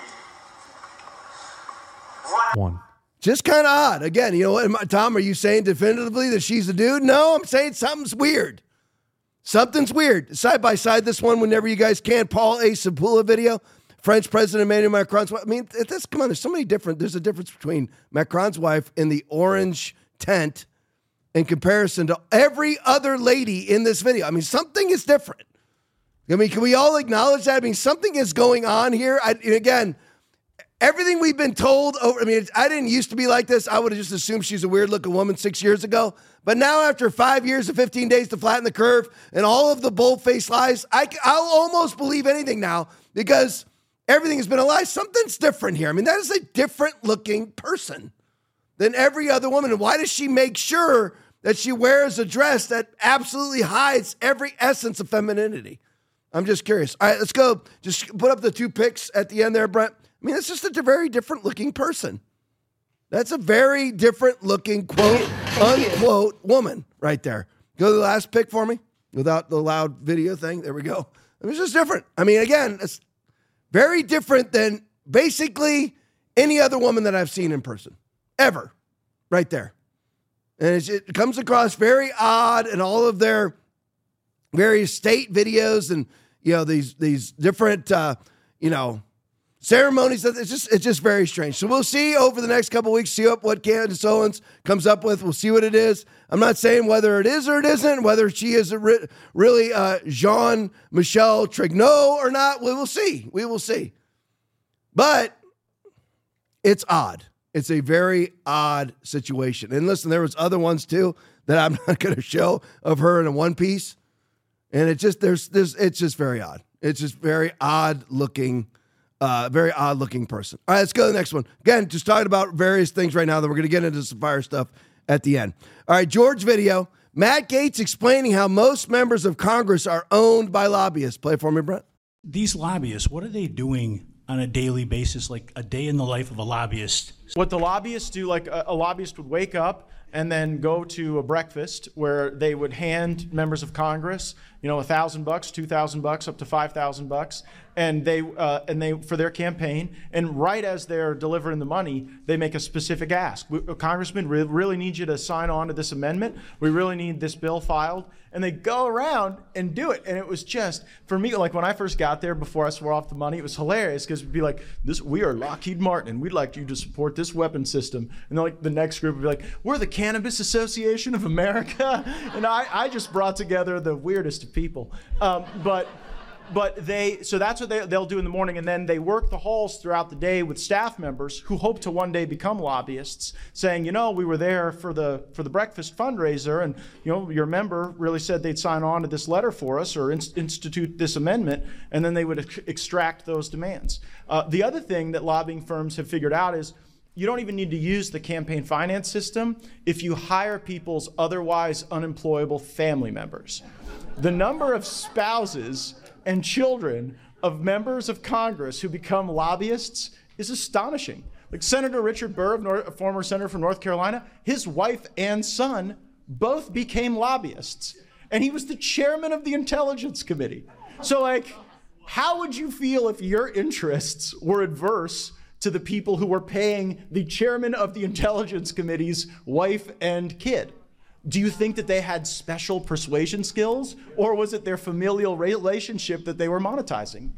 Voilà. One. Just kind of odd. Again, you know what, Tom, are you saying definitively that she's a dude? No, I'm saying something's weird. Something's weird. Side by side, this one, whenever you guys can, Paul A. Sabula video, French President Emmanuel Macron's wife. I mean, this, come on, there's so many different, there's a difference between Macron's wife in the orange tent in comparison to every other lady in this video. I mean, something is different. I mean, can we all acknowledge that? I mean, something is going on here. I, again, everything we've been told over, I mean, I didn't used to be like this. I would have just assumed she's a weird looking woman six years ago. But now after five years and fifteen days to flatten the curve and all of the bold-faced lies, I, I'll almost believe anything now because everything has been a lie. Something's different here. I mean, that is a different looking person than every other woman. And why does she make sure that she wears a dress that absolutely hides every essence of femininity? I'm just curious. All right, let's go. Just put up the two pics at the end there, Brent. I mean, it's just a very different looking person. That's a very different looking, quote, unquote, woman right there. Go to the last pic for me without the loud video thing. There we go. It was just different. I mean, again, it's very different than basically any other woman that I've seen in person ever right there. And it's, it comes across very odd in all of their various state videos and, you know, these, these different, uh, you know, ceremonies. It's just it's just very strange. So we'll see over the next couple of weeks, see what Candace Owens comes up with. We'll see what it is. I'm not saying whether it is or it isn't, whether she is a re- really uh, Jean-Michel Trignot or not. We will see. We will see. But it's odd. It's a very odd situation. And listen, there was other ones too that I'm not going to show of her in a one piece. And it just there's this. It's just very odd. It's just very odd looking. Uh, very odd looking person. All right, let's go to the next one. Again, just talking about various things right now that we're going to get into some fire stuff at the end. All right, George video. Matt Gaetz explaining how most members of Congress are owned by lobbyists. Play for me, Brent. These lobbyists, what are they doing on a daily basis, like a day in the life of a lobbyist? What the lobbyists do, like a, a lobbyist would wake up and then go to a breakfast where they would hand members of Congress, you know, a thousand bucks, two thousand bucks, up to five thousand bucks. and they uh, and they for their campaign. And right as they're delivering the money, they make a specific ask. We, Congressman, we really need you to sign on to this amendment. We really need this bill filed. And they go around and do it. And it was just, for me, like when I first got there, before I swore off the money, it was hilarious because it'd be like, "This, we are Lockheed Martin, and we'd like you to support this weapon system." And then like the next group would be like, "We're the Cannabis Association of America." And I, I just brought together the weirdest of people. Um, but But they, so that's what they, they'll do in the morning, and then they work the halls throughout the day with staff members who hope to one day become lobbyists, saying, you know, we were there for the for the breakfast fundraiser, and you know, your member really said they'd sign on to this letter for us or in, institute this amendment, and then they would ex- extract those demands. Uh, the other thing that lobbying firms have figured out is you don't even need to use the campaign finance system if you hire people's otherwise unemployable family members. The number of spouses and children of members of Congress who become lobbyists is astonishing. Like Senator Richard Burr, of North, a former senator from North Carolina, his wife and son both became lobbyists. And he was the chairman of the Intelligence Committee. So like, how would you feel if your interests were adverse to the people who were paying the chairman of the Intelligence Committee's wife and kid? Do you think that they had special persuasion skills, or was it their familial relationship that they were monetizing?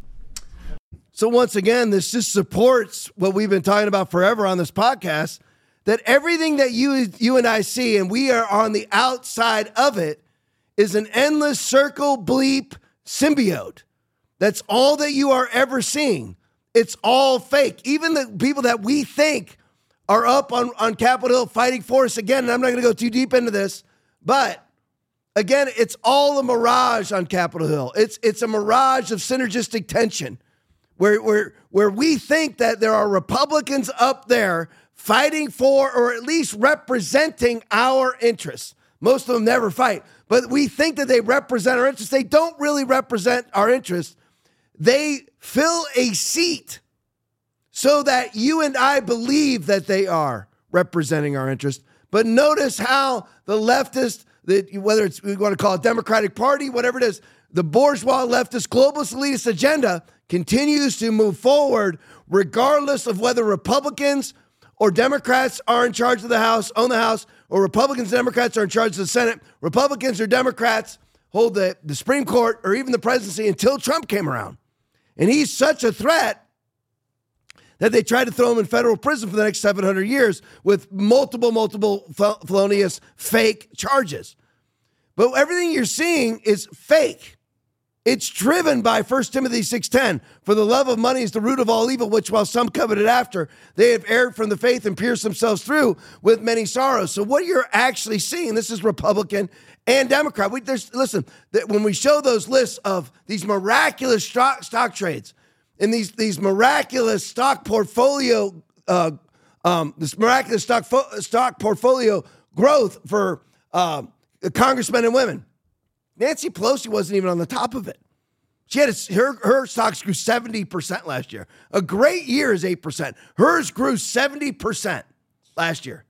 So once again, this just supports what we've been talking about forever on this podcast, that everything that you, you and I see, and we are on the outside of it, is an endless circle bleep symbiote. That's all that you are ever seeing. It's all fake. Even the people that we think are up on, on Capitol Hill fighting for us again, and I'm not going to go too deep into this, but again, it's all a mirage on Capitol Hill. It's it's a mirage of synergistic tension where, where, where we think that there are Republicans up there fighting for or at least representing our interests. Most of them never fight, but we think that they represent our interests. They don't really represent our interests. They fill a seat so that you and I believe that they are representing our interest. But notice how the leftist, the, whether it's we want to call it Democratic Party, whatever it is, the bourgeois leftist globalist elitist agenda continues to move forward regardless of whether Republicans or Democrats are in charge of the House, own the House, or Republicans and Democrats are in charge of the Senate. Republicans or Democrats hold the, the Supreme Court or even the presidency until Trump came around. And he's such a threat that they tried to throw him in federal prison for the next seven hundred years with multiple, multiple fel- felonious fake charges. But everything you're seeing is fake. It's driven by First Timothy six ten. For the love of money is the root of all evil, which while some coveted after, they have erred from the faith and pierced themselves through with many sorrows. So what you're actually seeing, this is Republican and Democrat. We, there's, listen, that when we show those lists of these miraculous stock, stock trades, and these these miraculous stock portfolio, uh, um, this miraculous stock fo- stock portfolio growth for uh, congressmen and women, Nancy Pelosi wasn't even on the top of it. She had a, her her stocks grew seventy percent last year. A great year is eight percent. Hers grew seventy percent last year.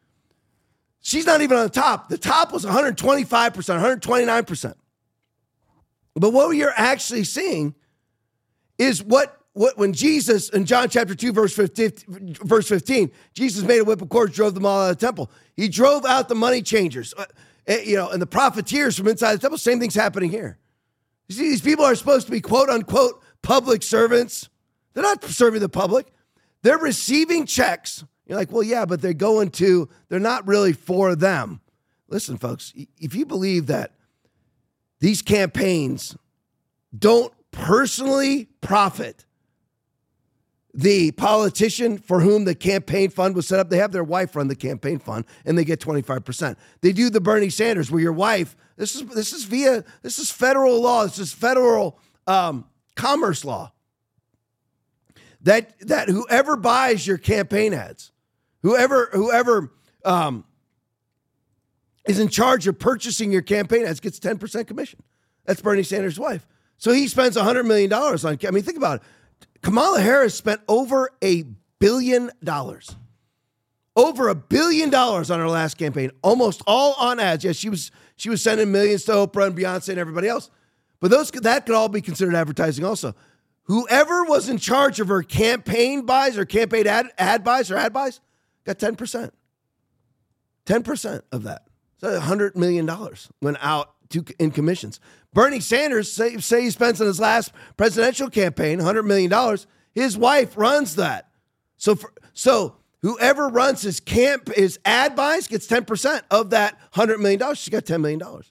She's not even on the top. The top was one hundred twenty-five percent, one hundred twenty-nine percent. But what you're actually seeing is what, what when Jesus, in John chapter two, verse fifteen, verse fifteen, Jesus made a whip of cords, drove them all out of the temple. He drove out the money changers, uh, you know, and the profiteers from inside the temple. Same thing's happening here. You see, these people are supposed to be quote unquote public servants. They're not serving the public. They're receiving checks. You're like, well, yeah, but they're going to, they're not really for them. Listen, folks, if you believe that these campaigns don't personally profit the politician for whom the campaign fund was set up, they have their wife run the campaign fund and they get twenty-five percent. They do the Bernie Sanders where your wife, this is this is via, this is federal law, this is federal um, commerce law. That that whoever buys your campaign ads, whoever whoever um, is in charge of purchasing your campaign ads gets ten percent commission. That's Bernie Sanders' wife. So he spends one hundred million dollars on, I mean, think about it. Kamala Harris spent over a billion dollars. Over a billion dollars on her last campaign, almost all on ads. Yes, she was she was sending millions to Oprah and Beyonce and everybody else. But those that could all be considered advertising also. whoever was in charge of her campaign buys or campaign ad, ad buys or ad buys got ten percent. ten percent of that. So one hundred million dollars went out to, in commissions. Bernie Sanders, say, say he spends on his last presidential campaign one hundred million dollars. His wife runs that. So for, so whoever runs his camp, his ad buys gets ten percent of that one hundred million dollars. She's got ten million dollars.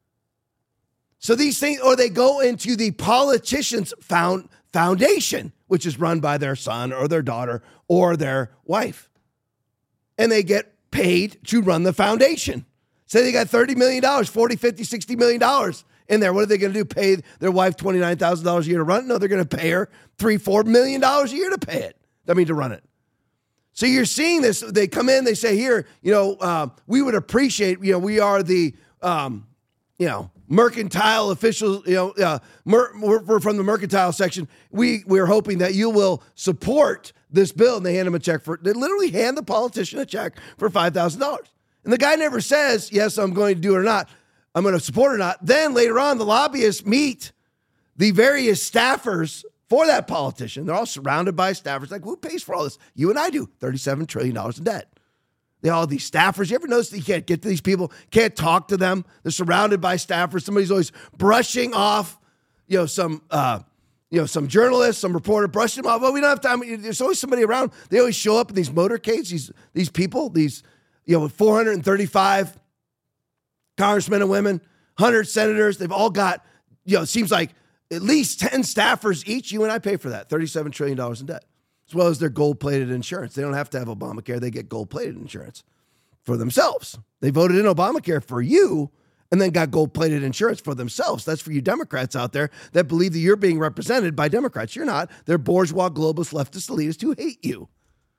So these things, or they go into the politician's found, foundation, which is run by their son or their daughter or their wife. And they get paid to run the foundation. Say they got thirty million dollars, forty, fifty, sixty million dollars in there. What are they going to do? Pay their wife twenty-nine thousand dollars a year to run it? No, they're going to pay her three, four million dollars a year to pay it. I mean, to run it. So you're seeing this. They come in, they say, here, you know, uh, we would appreciate, you know, we are the, um, you know, mercantile officials, you know, uh, mer- we're from the mercantile section. We, we're hoping that you will support this bill. And they hand them a check for, they literally hand the politician a check for five thousand dollars. And the guy never says, yes, I'm going to do it or not. I'm going to support it or not. Then later on, the lobbyists meet the various staffers for that politician. They're all surrounded by staffers. Like, who pays for all this? You and I do. thirty-seven trillion dollars in debt. They all these staffers. You ever notice that you can't get to these people, can't talk to them? They're surrounded by staffers. Somebody's always brushing off, you know, some, uh, you know, some journalist, some reporter brushing them off. Well, we don't have time. There's always somebody around. They always show up in these motorcades. These these people, these, you know, four hundred thirty-five congressmen and women, one hundred senators. They've all got, you know, it seems like at least ten staffers each. You and I pay for that, thirty-seven trillion dollars in debt, as well as their gold-plated insurance. They don't have to have Obamacare. They get gold-plated insurance for themselves. They voted in Obamacare for you and then got gold-plated insurance for themselves. That's for you Democrats out there that believe that you're being represented by Democrats. You're not. They're bourgeois, globalist, leftist elitists who hate you.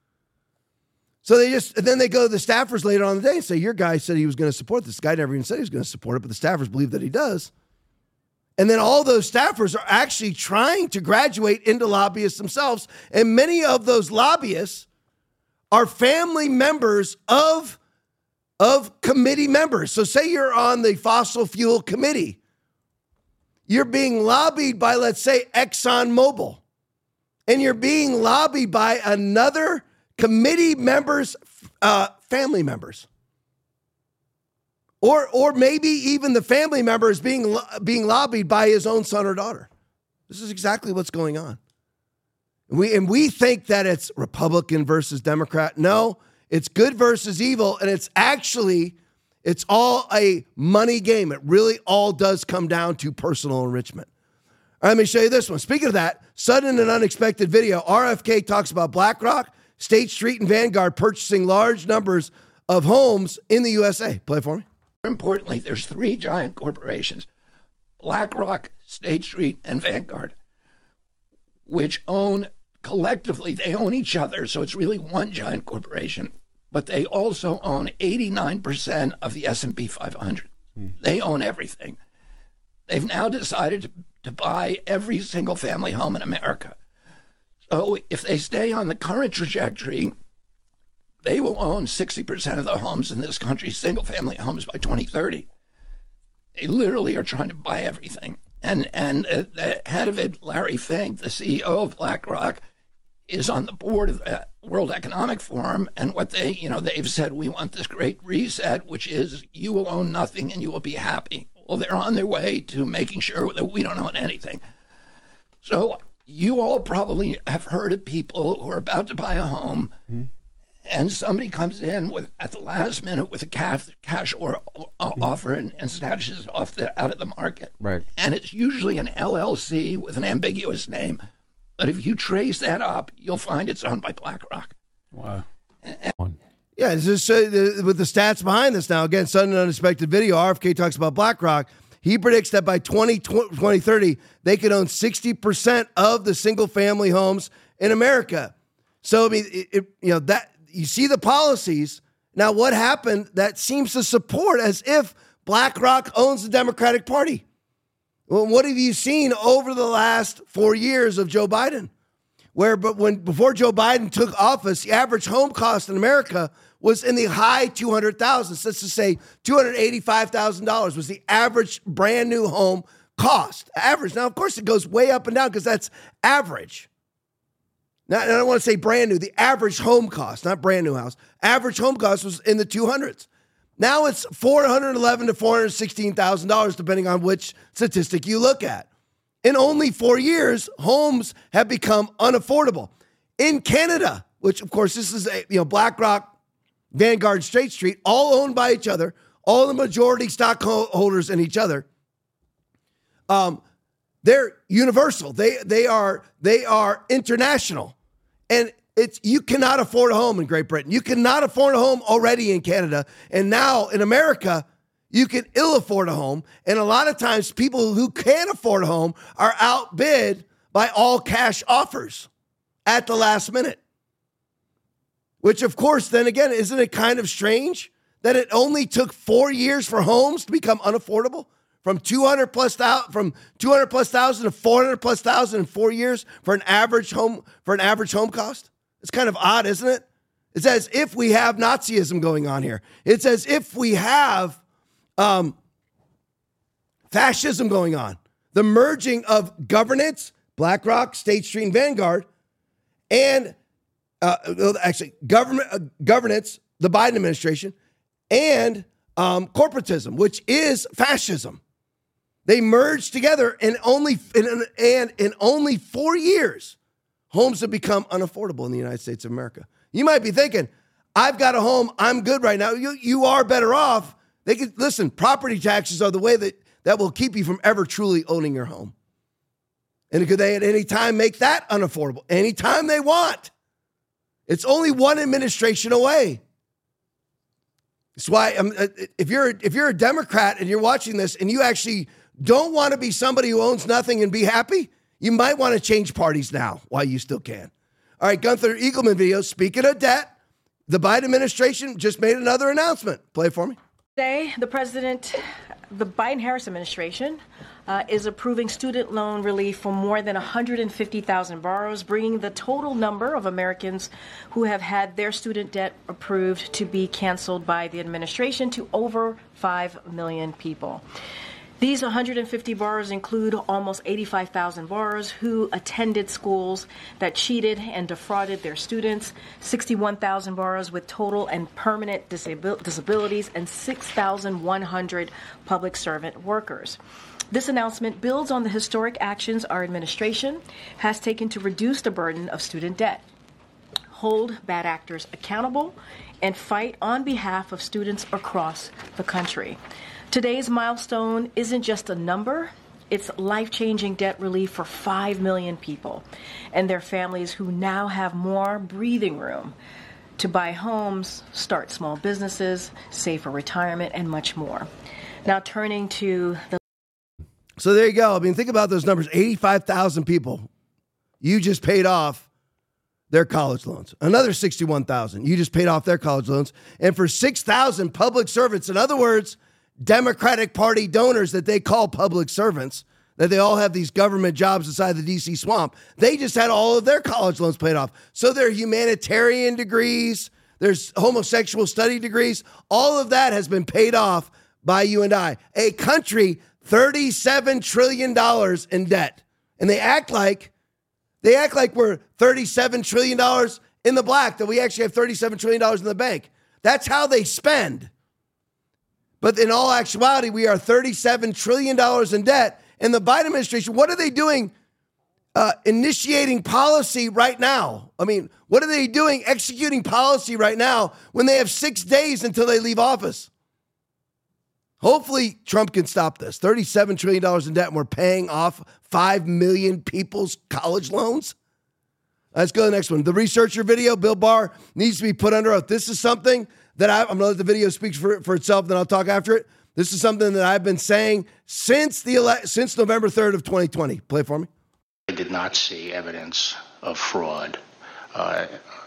So they just, and then they go to the staffers later on in the day and say, your guy said he was going to support this. This guy never even said he was going to support it, but the staffers believe that he does. And then all those staffers are actually trying to graduate into lobbyists themselves. And many of those lobbyists are family members of, of committee members. So say you're on the fossil fuel committee. You're being lobbied by, let's say, ExxonMobil. And you're being lobbied by another committee members, uh, family members. Or or maybe even the family member is being, being lobbied by his own son or daughter. This is exactly what's going on. We and we think that it's Republican versus Democrat. No, it's good versus evil, and it's actually, it's all a money game. It really all does come down to personal enrichment. All right, let me show you this one. Speaking of that, sudden and unexpected video. R F K talks about BlackRock, State Street, and Vanguard purchasing large numbers of homes in the U S A. Play it for me. Importantly, there's three giant corporations, BlackRock, State Street, and Vanguard, which own, collectively, they own each other, so it's really one giant corporation, but they also own eighty-nine percent of the S and P five hundred. Mm. They own everything. They've now decided to, to buy every single family home in America. So if they stay on the current trajectory, they will own sixty percent of the homes in this country, single-family homes, by twenty thirty. They literally are trying to buy everything. And and uh, the head of it, Larry Fink, the C E O of BlackRock, is on the board of the World Economic Forum. And what they, you know, they've said, we want this great reset, which is you will own nothing and you will be happy. Well, they're on their way to making sure that we don't own anything. So you all probably have heard of people who are about to buy a home, mm-hmm. and somebody comes in with at the last minute with a cash, cash or uh, mm-hmm. offer and, and snatches it off the, out of the market. Right. And it's usually an L L C with an ambiguous name. But if you trace that up, you'll find it's owned by BlackRock. Wow. And, yeah, it's just, uh, with the stats behind this now, again, sudden and unexpected video, R F K talks about BlackRock. He predicts that by twenty thirty, they could own sixty percent of the single-family homes in America. So, I mean, it, it, you know, that you see the policies. Now, what happened that seems to support as if BlackRock owns the Democratic Party? Well, what have you seen over the last four years of Joe Biden? Where, but when before Joe Biden took office, the average home cost in America was in the high two hundred thousand dollars. So let's just say two hundred eighty-five thousand dollars was the average brand new home cost, average. Now, of course, it goes way up and down because that's average. Now, I don't want to say brand new. The average home cost, not brand new house, average home cost was in the two hundreds. Now it's four hundred eleven thousand to four hundred sixteen thousand dollars, depending on which statistic you look at. In only four years, homes have become unaffordable. In Canada, which of course this is a, you know, BlackRock, Vanguard, State Street, all owned by each other, all the majority stockholders in each other. Um, they're universal. They they are they are international, and it's you cannot afford a home in Great Britain. You cannot afford a home already in Canada, and now in America, you can ill afford a home. And a lot of times, people who can afford a home are outbid by all cash offers at the last minute. Which, of course, then again, isn't it kind of strange that it only took four years for homes to become unaffordable? From two hundred plus thousand, from two hundred plus thousand to four hundred plus thousand in four years for an average home for an average home cost. It's kind of odd, isn't it? It's as if we have Nazism going on here. It's as if we have um, fascism going on. The merging of governance, BlackRock, State Street, and Vanguard, and uh, actually government uh, governance, the Biden administration, and um, corporatism, which is fascism. They merged together, and only in, and in only four years, homes have become unaffordable in the United States of America. You might be thinking, I've got a home, I'm good right now. You, you are better off. They could listen, property taxes are the way that, that will keep you from ever truly owning your home. And could they at any time make that unaffordable? Anytime they want. It's only one administration away. That's why um, if you're if you're a Democrat and you're watching this and you actually don't want to be somebody who owns nothing and be happy, you might want to change parties now while you still can. All right, Gunther Eagleman video. Speaking of debt, the Biden administration just made another announcement. Play it for me. Today, the president, the Biden-Harris administration uh, is approving student loan relief for more than one hundred fifty thousand borrowers, bringing the total number of Americans who have had their student debt approved to be canceled by the administration to over five million people. These one hundred fifty borrowers include almost eighty-five thousand borrowers who attended schools that cheated and defrauded their students, sixty-one thousand borrowers with total and permanent disabil- disabilities, and six thousand one hundred public servant workers. This announcement builds on the historic actions our administration has taken to reduce the burden of student debt, hold bad actors accountable, and fight on behalf of students across the country. Today's milestone isn't just a number, it's life-changing debt relief for five million people and their families who now have more breathing room to buy homes, start small businesses, save for retirement, and much more. Now turning to the... So there you go. I mean, think about those numbers. eighty-five thousand people, you just paid off their college loans. Another sixty-one thousand, you just paid off their college loans. And for six thousand public servants, in other words, Democratic Party donors that they call public servants, that they all have these government jobs inside the D C swamp, they just had all of their college loans paid off. So their humanitarian degrees, there's homosexual study degrees, all of that has been paid off by you and I. A country, thirty-seven trillion dollars in debt. And they act like, they act like we're thirty-seven trillion dollars in the black, that we actually have thirty-seven trillion dollars in the bank. That's how they spend. But in all actuality, we are thirty-seven trillion dollars in debt. And the Biden administration, what are they doing uh, initiating policy right now? I mean, what are they doing executing policy right now when they have six days until they leave office? Hopefully, Trump can stop this. thirty-seven trillion dollars in debt, and we're paying off five million people's college loans. Let's go to the next one. The researcher video, Bill Barr, needs to be put under oath. This is something that I, I'm going to let the video speak for, for itself, then I'll talk after it. This is something that I've been saying since the ele- since November third of twenty twenty. Play it for me. I did not see evidence of fraud, uh,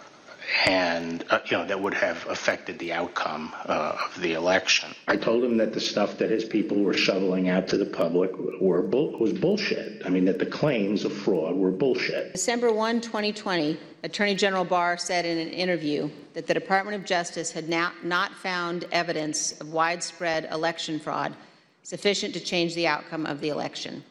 and uh, you know that would have affected the outcome uh, of the election. I told him that the stuff that his people were shoveling out to the public were bull- was bullshit. I mean, that the claims of fraud were bullshit. December first, twenty twenty, Attorney General Barr said in an interview that the Department of Justice had now not found evidence of widespread election fraud sufficient to change the outcome of the election.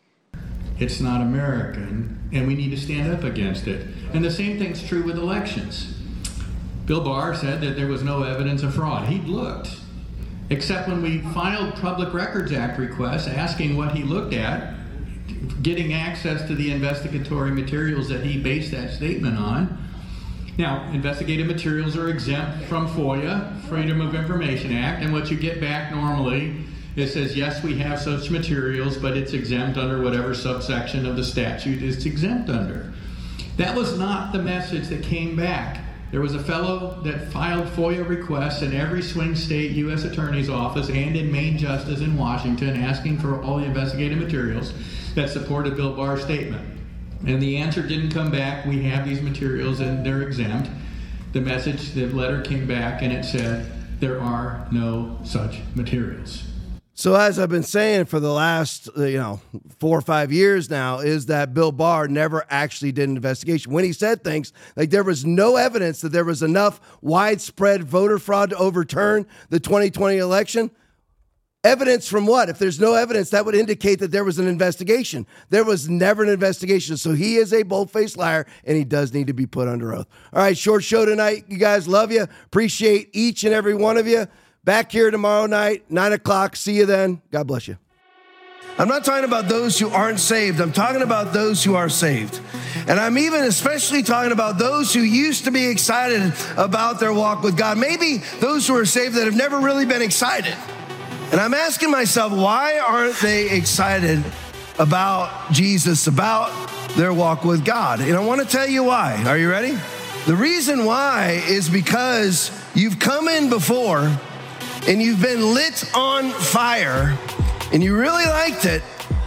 It's not American, and we need to stand up against it. And the same thing's true with elections. Bill Barr said that there was no evidence of fraud. He'd looked, except when we filed Public Records Act requests asking what he looked at, getting access to the investigatory materials that he based that statement on. Now, investigative materials are exempt from FOIA, Freedom of Information Act, and what you get back normally, it says, yes, we have such materials, but it's exempt under whatever subsection of the statute it's exempt under. That was not the message that came back. There was a fellow that filed FOIA requests in every swing state U S Attorney's Office and in Main Justice in Washington asking for all the investigative materials that supported Bill Barr's statement. And the answer didn't come back. We have these materials and they're exempt. The message, the letter came back and it said, there are no such materials. So as I've been saying for the last, you know, four or five years now, is that Bill Barr never actually did an investigation. When he said things like there was no evidence that there was enough widespread voter fraud to overturn the twenty twenty election. Evidence from what? If there's no evidence, that would indicate that there was an investigation. There was never an investigation. So he is a bold-faced liar, and he does need to be put under oath. All right, short show tonight. You guys, love you. Appreciate each and every one of you. Back here tomorrow night, nine o'clock. See you then. God bless you. I'm not talking about those who aren't saved. I'm talking about those who are saved. And I'm even especially talking about those who used to be excited about their walk with God. Maybe those who are saved that have never really been excited. And I'm asking myself, why aren't they excited about Jesus, about their walk with God? And I want to tell you why. Are you ready? The reason why is because you've come in before and you've been lit on fire, and you really liked it,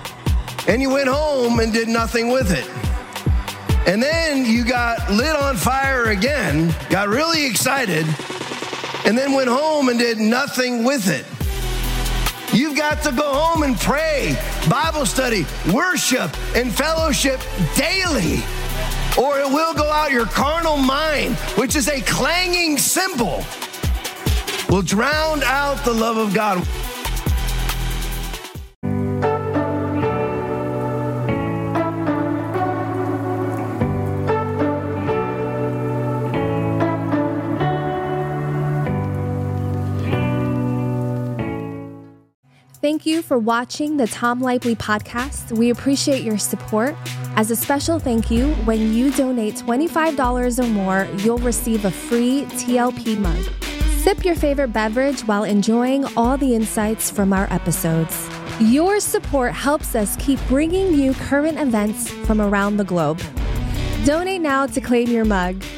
and you went home and did nothing with it. And then you got lit on fire again, got really excited, and then went home and did nothing with it. You've got to go home and pray, Bible study, worship, and fellowship daily, or it will go out your carnal mind, which is a clanging cymbal, will drown out the love of God. Thank you for watching the Tom Lively podcast. We appreciate your support. As a special thank you, when you donate twenty-five dollars or more, you'll receive a free T L P mug. Sip your favorite beverage while enjoying all the insights from our episodes. Your support helps us keep bringing you current events from around the globe. Donate now to claim your mug.